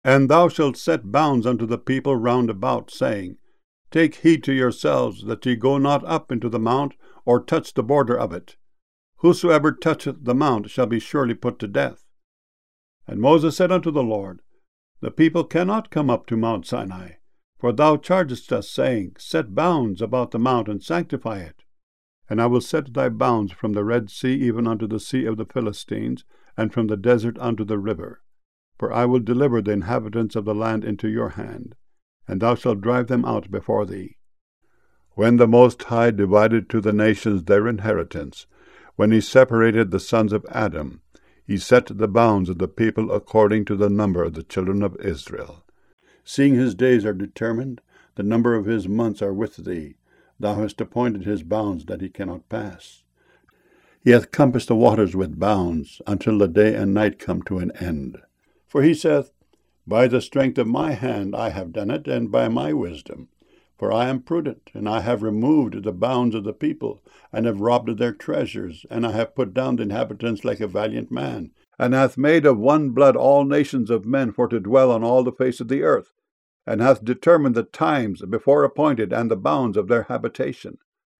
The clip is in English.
And thou shalt set bounds unto the people round about, saying, Take heed to yourselves, that ye go not up into the mount, or touch the border of it. Whosoever toucheth the mount shall be surely put to death. And Moses said unto the Lord, The people cannot come up to Mount Sinai, for thou chargest us, saying, Set bounds about the mount, and sanctify it. And I will set thy bounds from the Red Sea even unto the sea of the Philistines, and from the desert unto the river. For I will deliver the inhabitants of the land into your hand, and thou shalt drive them out before thee. When the Most High divided to the nations their inheritance, when he separated the sons of Adam, he set the bounds of the people according to the number of the children of Israel. Seeing his days are determined, the number of his months are with thee. Thou hast appointed his bounds that he cannot pass. He hath compassed the waters with bounds, until the day and night come to an end. For he saith, By the strength of my hand I have done it, and by my wisdom. For I am prudent, and I have removed the bounds of the people, and have robbed of their treasures, and I have put down the inhabitants like a valiant man, and hath made of one blood all nations of men for to dwell on all the face of the earth, and hath determined the times before appointed, and the bounds of their habitation.